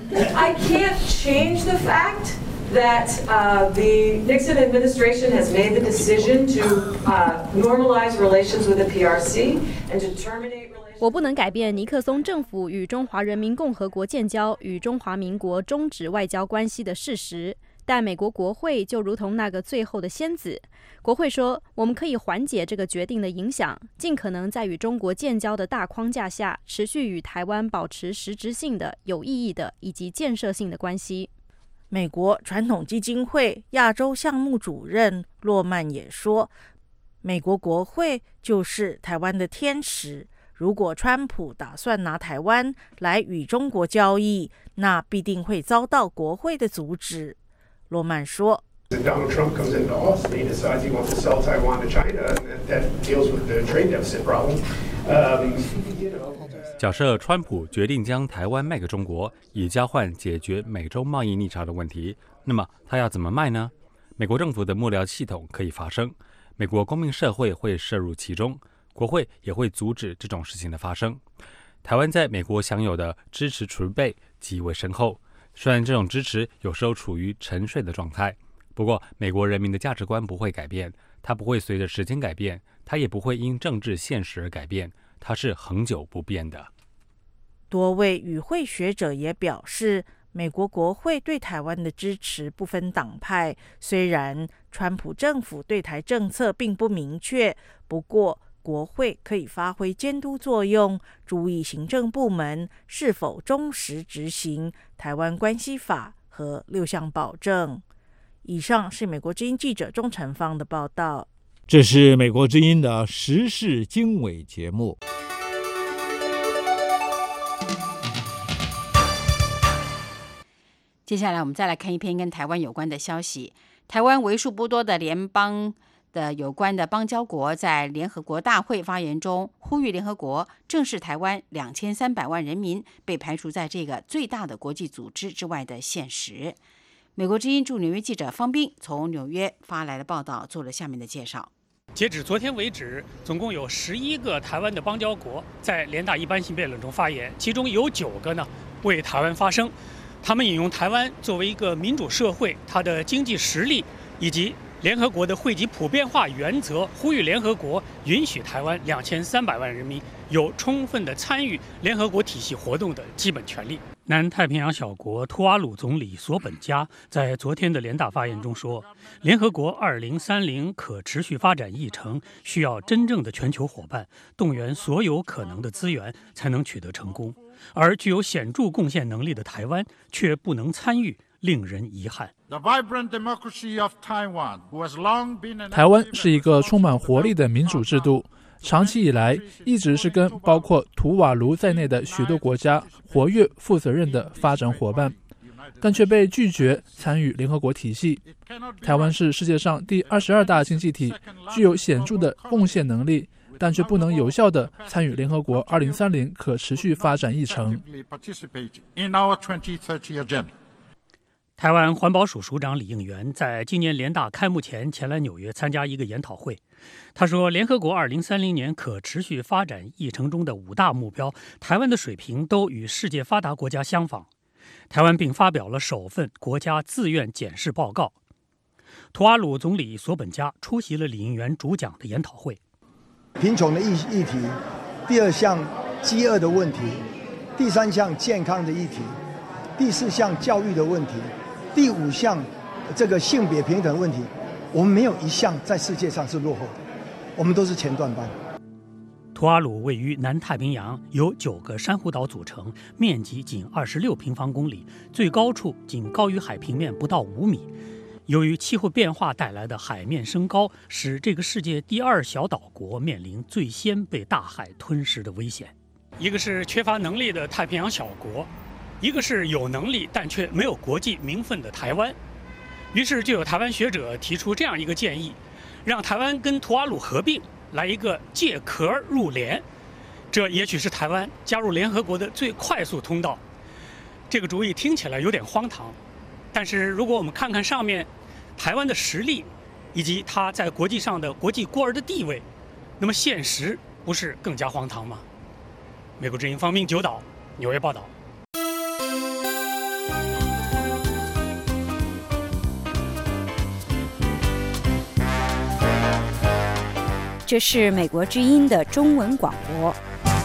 I can't change the fact that uh, the Nixon administration has made the decision to uh, normalize relations with the P R C and to terminate relations. 我不能改变尼克松政府与中华人民共和国建交与中华民国终止外交关系的事实。但美国国会就如同那个最后的仙子，国会说我们可以缓解这个决定的影响，尽可能在与中国建交的大框架下，持续与台湾保持实质性的、有意义的以及建设性的关系。 美国传统基金会亚洲项目主任洛曼也说，美国国会就是台湾的天使，如果川普打算拿台湾来与中国交易，那必定会遭到国会的阻止。罗曼说 Donald Trump comes into office and he decides he wants to sell Taiwan to China, and that deals with the trade deficit problem. Um, you know, 假设川普决定将台湾卖给中国，以交换解决美洲贸易逆差的问题，那么他要怎么卖呢？美国政府的幕僚系统可以发生，美国公民社会会涉入其中，国会也会阻止这种事情的发生。台湾在美国享有的支持储备极为深厚。虽然这种支持有时候处于沉睡的状态，不过美国人民的价值观不会改变，它不会随着时间改变，它也不会因政治现实而改变，它是恒久不变的。 多位与会学者也表示，美国国会对台湾的支持不分党派，虽然川普政府对台政策并不明确，不过国会可以发挥监督作用，注意行政部门是否忠实执行台湾关系法和六项保证。以上是美国之音记者钟成芳的报道。 这是美国之音的时事经纬节目。 接下来我们再来看一篇跟台湾有关的消息。台湾为数不多的联邦的有关的邦交国在联合国大会发言中呼吁联合国正视台湾两千三百万人民被排除在这个最大的国际组织之外的现实。美国之音驻纽约记者方斌从纽约发来的报道做了下面的介绍。 截止昨天为止，总共有十一个台湾的邦交国在联大一般性辩论中发言，其中有九个呢为台湾发声。他们引用台湾作为一个民主社会，它的经济实力以及联合国的惠及普遍化原则，呼吁联合国允许台湾两千三百万人民有充分的参与联合国体系活动的基本权利。南太平洋小国图瓦鲁总理索本加在昨天的联大发言中说，联合国二零三零可持续发展议程需要真正的全球伙伴，动员所有可能的资源才能取得成功，而具有显著贡献能力的台湾却不能参与，令人遗憾。 台湾是一个充满活力的民主制度，长期以来一直是跟包括图瓦卢在内的许多国家活跃负责任的发展伙伴，但却被拒绝参与联合国体系。台湾是世界上第二十二大经济体，具有显著的贡献能力，但却不能有效地参与联合国二零三零可持续发展议程。 台湾环保署署长李应元在今年联大开幕前前来纽约参加一个研讨会。他说，联合国二零三零年可持续发展议程中的五大目标，台湾的水平都与世界发达国家相仿。台湾并发表了首份国家自愿检视报告。图瓦鲁总理索本加出席了李应元主讲的研讨会。 贫穷的议议题，第二项饥饿的问题，第三项健康的议题，第四项教育的问题，第五项这个性别平等问题，我们没有一项在世界上是落后的，我们都是前段班。 图瓦鲁位于南太平洋，由九个珊瑚岛组成，面积仅二十六平方公里，最高处仅高于海平面不到五米。由于气候变化带来的海面升高，使这个世界第二小岛国面临最先被大海吞噬的危险。一个是缺乏能力的太平洋小国，一个是有能力但却没有国际名分的台湾。于是就有台湾学者提出这样一个建议，让台湾跟图瓦鲁合并， 来一个借壳入联，这也许是台湾加入联合国的最快速通道。这个主意听起来有点荒唐，但是如果我们看看上面台湾的实力，以及它在国际上的国际孤儿的地位，那么现实不是更加荒唐吗？美国之音方明九岛纽约报道。 这是美国之音的中文广播。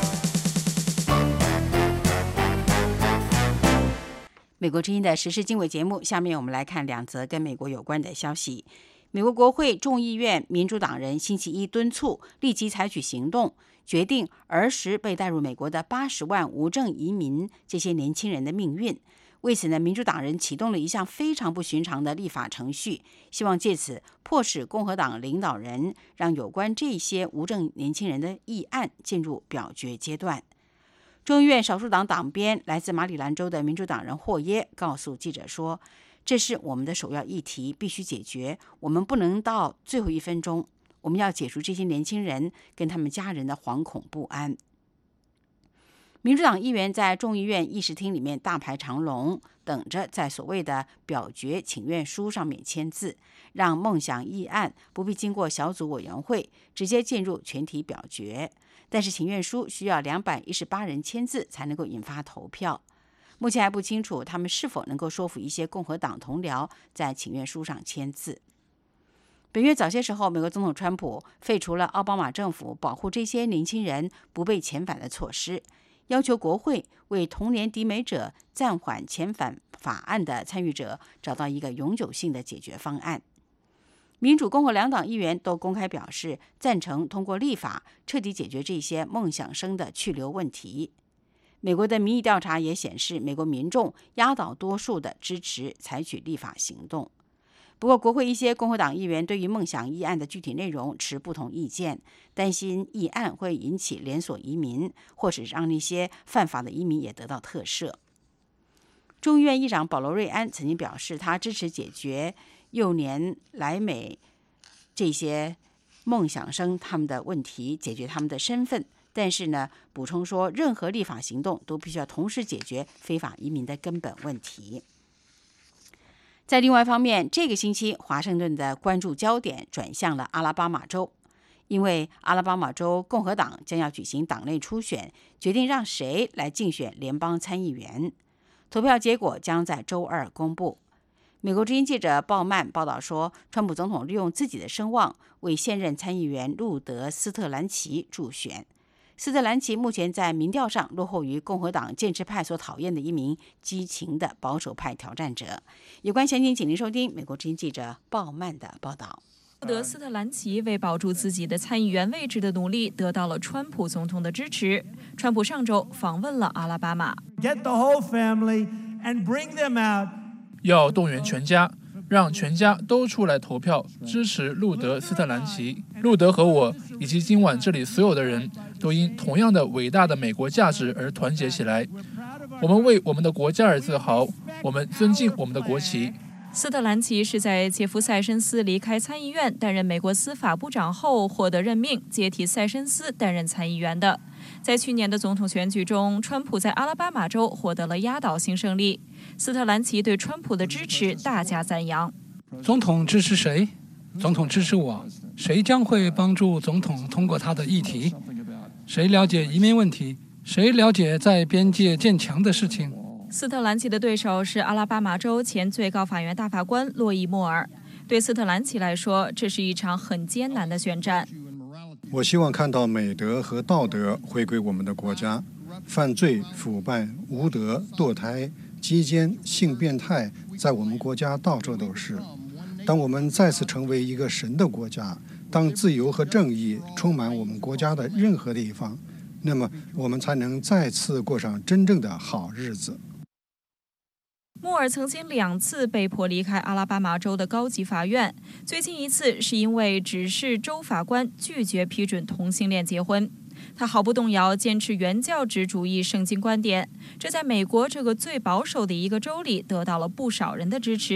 美国之音的时事经纬节目，下面我们来看两则跟美国有关的消息。美国国会众议院民主党人星期一敦促立即采取行动，决定儿时被带入美国的八十万无证移民这些年轻人的命运。为此呢，民主党人启动了一项非常不寻常的立法程序，希望借此迫使共和党领导人让有关这些无证年轻人的议案进入表决阶段。众议院少数党党鞭来自马里兰州的民主党人霍耶告诉记者说，这是我们的首要议题，必须解决，我们不能到最后一分钟，我们要解除这些年轻人跟他们家人的惶恐不安。民主党议员在众议院议事厅里面大排长龙，等着在所谓的表决请愿书上面签字，让梦想议案不必经过小组委员会，直接进入全体表决。但是请愿书需要两百一十八人签字才能够引发投票。目前还不清楚他们是否能够说服一些共和党同僚在请愿书上签字。本月早些时候，美国总统川普废除了奥巴马政府保护这些年轻人不被遣返的措施，要求国会为童年抵美者暂缓遣返法案的参与者找到一个永久性的解决方案。民主共和两党议员都公开表示赞成通过立法彻底解决这些梦想生的去留问题。美国的民意调查也显示，美国民众压倒多数的支持采取立法行动。不过，国会一些共和党议员对于梦想议案的具体内容持不同意见，担心议案会引起连锁移民，或是让那些犯法的移民也得到特赦。众议院议长保罗·瑞安曾经表示，他支持解决幼年来美这些梦想生他们的问题，解决他们的身份。但是呢，补充说，任何立法行动都必须要同时解决非法移民的根本问题。在另外一方面，这个星期华盛顿的关注焦点转向了阿拉巴马州，因为阿拉巴马州共和党将要举行党内初选，决定让谁来竞选联邦参议员。投票结果将在周二公布。美国之音记者鲍曼报道说，川普总统利用自己的声望为现任参议员路德·斯特兰奇助选。斯特兰奇目前在民调上落后于共和党建制派所讨厌的一名激情的保守派挑战者。有关详情，请您收听美国之音记者鲍曼的报道。 路德·斯特兰奇为保住自己的参议员位置的努力得到了川普总统的支持。川普上周访问了阿拉巴马， Get the whole family and bring them out. 要动员全家，让全家都出来投票支持路德·斯特兰奇。路德和我以及今晚这里所有的人都因同样的伟大的美国价值而团结起来。我们为我们的国家而自豪，我们尊敬我们的国旗。 斯特兰奇是在杰夫·塞申斯离开参议院担任美国司法部长后获得任命，接替塞申斯担任参议员的。在去年的总统选举中，川普在阿拉巴马州获得了压倒性胜利。斯特兰奇对川普的支持大加赞扬。 总统支持谁？总统支持我。谁将会帮助总统通过他的议题？谁了解移民问题？谁了解在边界建墙的事情？ 斯特兰奇的对手是阿拉巴马州前最高法院大法官洛伊·莫尔。对斯特兰奇来说，这是一场很艰难的选战。 我希望看到美德和道德回归我们的国家。犯罪、腐败、无德、堕胎、鸡奸、性变态，在我们国家到处都是。当我们再次成为一个神的国家，当自由和正义充满我们国家的任何地方，那么我们才能再次过上真正的好日子。 莫尔曾经两次被迫离开阿拉巴马州的高级法院，最近一次是因为指示州法官拒绝批准同性恋结婚。他毫不动摇坚持原教旨主义圣经观点，这在美国这个最保守的一个州里得到了不少人的支持。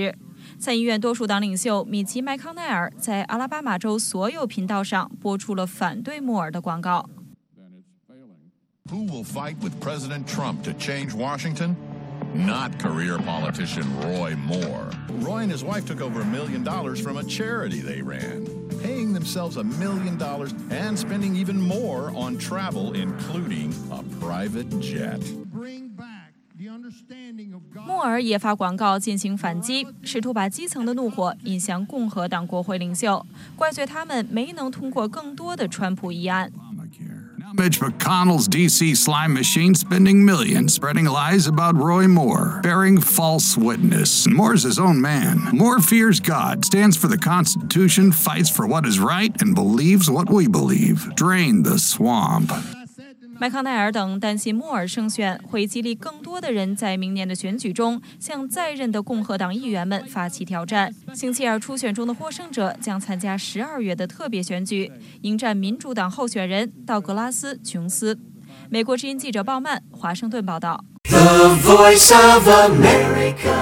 参议院多数党领袖米奇·麦康奈尔在阿拉巴马州所有频道上播出了反对莫尔的广告。 Who will fight with President Trump to change Washington? Not career politician Roy Moore. Roy and his wife took over a million dollars from a charity they ran, paying themselves a million dollars and spending even more on travel, including a private jet. 莫尔也发广告进行反击，试图把基层的怒火引向共和党国会领袖，怪罪他们没能通过更多的川普议案。 Mitch McConnell's D C slime machine spending millions spreading lies about Roy Moore, bearing false witness. Moore's his own man. Moore fears God, stands for the Constitution, fights for what is right, and believes what we believe. Drain the swamp. 麦康奈尔等担心莫尔胜选会激励更多的人在明年的选举中向在任的共和党议员们发起挑战。星期二初选中的获胜者将参加十二月的特别选举，迎战民主党候选人道格拉斯·琼斯。美国之音记者鲍曼华盛顿报道。 The Voice of America。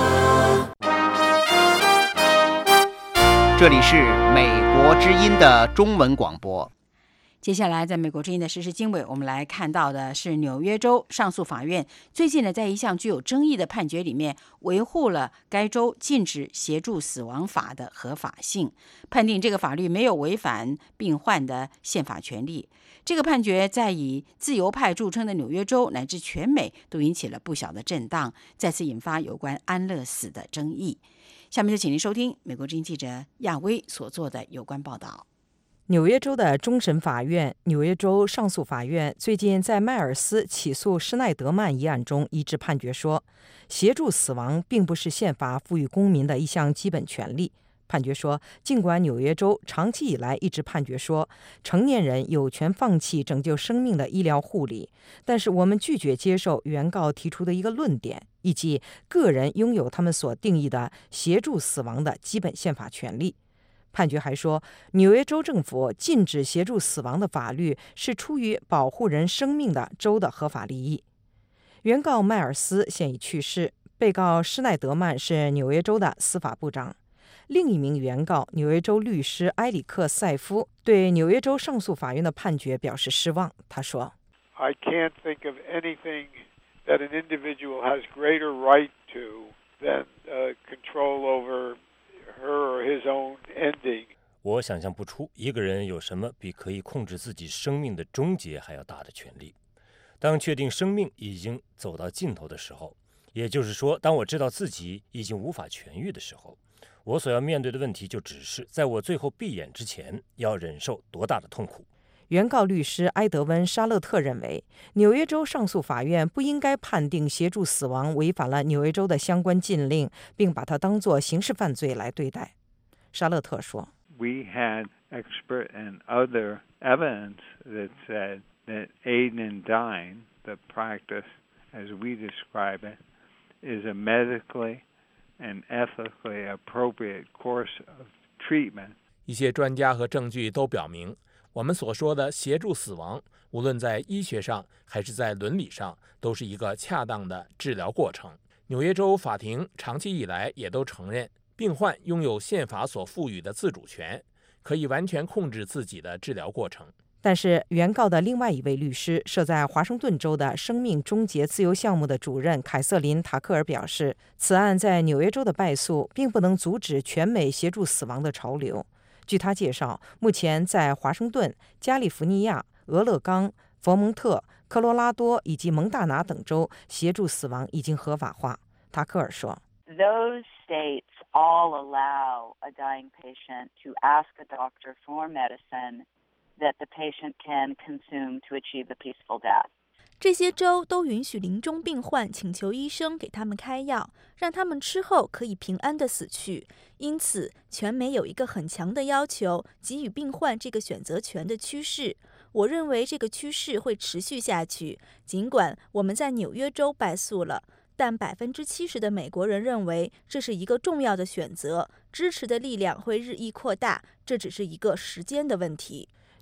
这里是美国之音的中文广播。 接下来，在美国之音的时事经纬，我们来看到的是纽约州上诉法院最近呢，在一项具有争议的判决里面，维护了该州禁止协助死亡法的合法性，判定这个法律没有违反病患的宪法权利。这个判决在以自由派著称的纽约州乃至全美都引起了不小的震荡，再次引发有关安乐死的争议。下面就请您收听美国之音记者亚威所做的有关报道。 纽约州的终审法院、纽约州上诉法院最近在迈尔斯起诉施耐德曼一案中一致判决说，协助死亡并不是宪法赋予公民的一项基本权利。判决说，尽管纽约州长期以来一直判决说成年人有权放弃拯救生命的医疗护理，但是我们拒绝接受原告提出的一个论点，以及个人拥有他们所定义的协助死亡的基本宪法权利。判决还说，纽约州政府禁止协助死亡的法律是出于保护人生命的州的合法利益。原告迈尔斯现已去世，被告施耐德曼是纽约州的司法部长。另一名原告纽约州律师埃里克·塞夫对纽约州上诉法院的判决表示失望。他说 I can't think of anything that an individual has greater right to than uh, control over her or his own ending. 我想象不出一个人有什么比可以控制自己生命的终结还要大的权利。当确定生命已经走到尽头的时候，也就是说，当我知道自己已经无法痊愈的时候，我所要面对的问题就只是在我最后闭眼之前要忍受多大的痛苦。 原告律师埃德温·沙勒特认为，纽约州上诉法院不应该判定协助死亡违反了纽约州的相关禁令，并把它当作刑事犯罪来对待。沙勒特说 We had expert and other evidence that said that aiding and dying, the practice as we describe it, is a medically and ethically appropriate course of treatment. 一些专家和证据都表明，我们所说的协助死亡，无论在医学上还是在伦理上，都是一个恰当的治疗过程。纽约州法庭长期以来也都承认，病患拥有宪法所赋予的自主权，可以完全控制自己的治疗过程。 但是，原告的另外一位律师，设在华盛顿州的生命终结自由项目的主任凯瑟琳·塔克尔表示，此案在纽约州的败诉，并不能阻止全美协助死亡的潮流。据他介绍，目前在华盛顿、加利福尼亚、俄勒冈、佛蒙特、科罗拉多以及蒙大拿等州协助死亡已经合法化。塔克尔说 Those states all allow a dying patient to ask a doctor for medicine that the patient can consume to achieve the peaceful death. 这些州都允许临终病患请求医生给他们开药，让他们吃后可以平安地死去。因此，全美有一个很强的要求，给予病患这个选择权的趋势。我认为这个趋势会持续下去。尽管我们在纽约州败诉了，但百分之七十的美国人认为这是一个重要的选择，支持的力量会日益扩大，这只是一个时间的问题。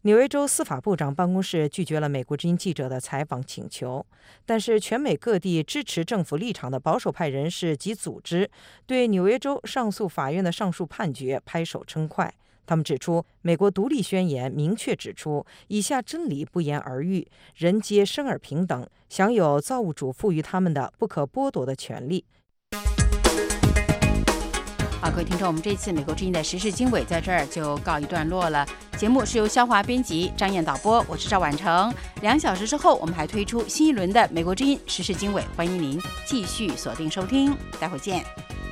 纽约州司法部长办公室拒绝了美国之音记者的采访请求，但是全美各地支持政府立场的保守派人士及组织对纽约州上诉法院的上诉判决拍手称快。他们指出，美国独立宣言明确指出，以下真理不言而喻：人皆生而平等，享有造物主赋予他们的不可剥夺的权利。 好，各位听众，我们这一次美国之音的时事经纬在这儿就告一段落了。节目是由肖华编辑，张燕导播，我是赵婉成。两小时之后，我们还推出新一轮的美国之音时事经纬，欢迎您继续锁定收听，待会见。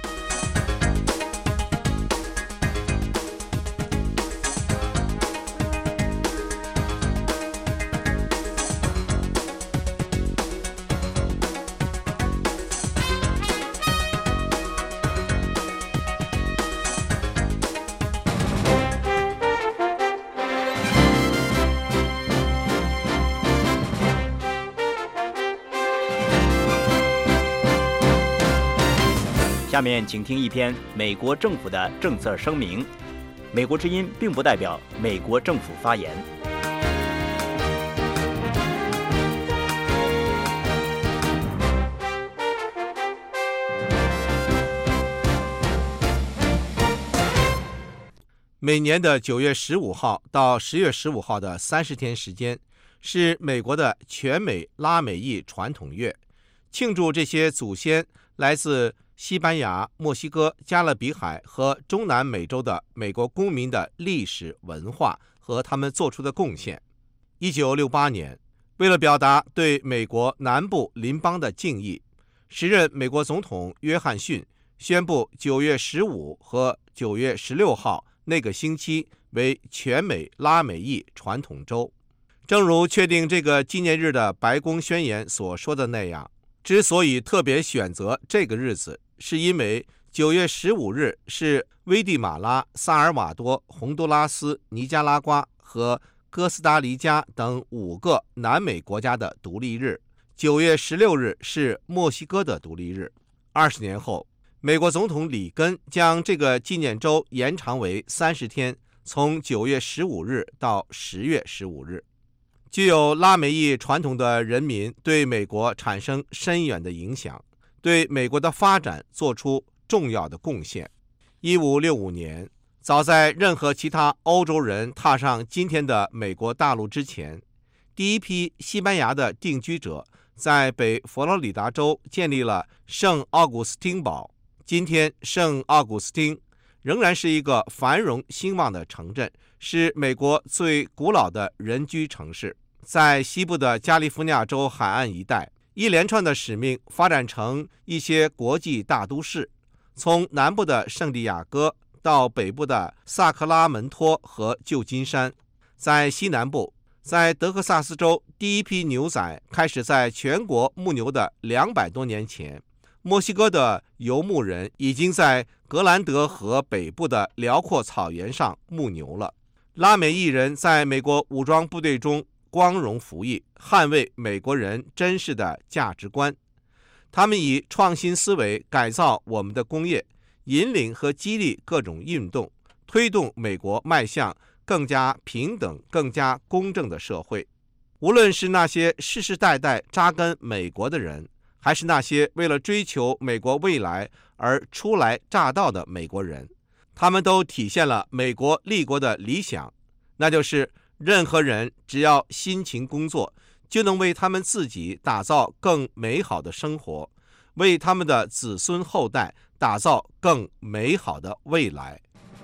下面请听一篇美国政府的政策声明。美国之音并不代表美国政府发言。 每年的九月十五号到十月十五号的三十天时间，是美国的全美拉美裔传统月，庆祝这些祖先来自西班牙、墨西哥、加勒比海和中南美洲的美国公民的历史文化和他们做出的贡献。一九六八年，为了表达对美国南部邻邦的敬意，时任美国总统约翰逊宣布九月十五和九月十六号那个星期为全美拉美裔传统周。正如确定这个纪念日的白宫宣言所说的那样，之所以特别选择这个日子，是因为九月十五日是危地马拉、萨尔瓦多、洪都拉斯、尼加拉瓜和哥斯达黎加等五个南美国家的独立日，九月十六日是墨西哥的独立日。二十年后，美国总统里根将这个纪念周延长为三十天，从九月十五日到十月十五日。具有拉美裔传统的人民对美国产生深远的影响，对美国的发展做出重要的贡献。一五六五年，早在任何其他欧洲人踏上今天的美国大陆之前，第一批西班牙的定居者在北佛罗里达州建立了圣奥古斯丁堡。今天圣奥古斯丁仍然是一个繁荣兴旺的城镇，是美国最古老的人居城市。在西部的加利福尼亚州海岸一带，一连串的使命发展成一些国际大都市，从南部的圣地亚哥到北部的萨克拉门托和旧金山。在西南部，在德克萨斯州，第一批牛仔开始在全国牧牛的两百多年前，墨西哥的游牧人已经在格兰德河北部的辽阔草原上牧牛了。拉美裔人在美国武装部队中光荣服役，捍卫美国人珍视的价值观。他们以创新思维改造我们的工业，引领和激励各种运动，推动美国迈向更加平等、更加公正的社会。无论是那些世世代代扎根美国的人，还是那些为了追求美国未来而初来乍到的美国人，他们都体现了美国立国的理想，那就是任何人只要辛勤工作，就能为他们自己打造更美好的生活，为他们的子孙后代打造更美好的未来。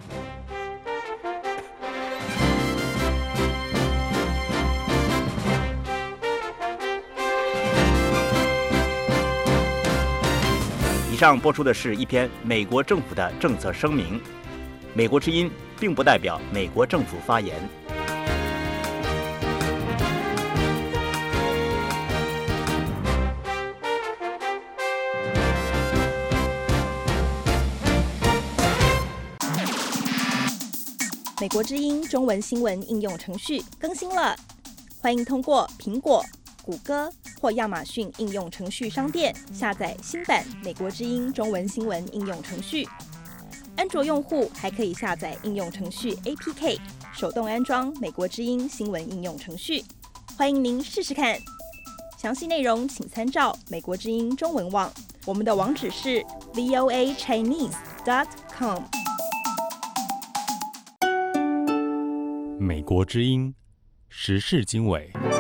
以上播出的是一篇美国政府的政策声明。美国之音并不代表美国政府发言。 美国之音中文新闻应用程序更新了，欢迎通过苹果、谷歌或亚马逊应用程序商店下载新版美国之音中文新闻应用程序。安卓用户还可以下载应用程序 A P K， 手动安装美国之音新闻应用程序，欢迎您试试看。详细内容请参照美国之音中文网，我们的网址是 v o a chinese dot com。 美国之音时事经纬。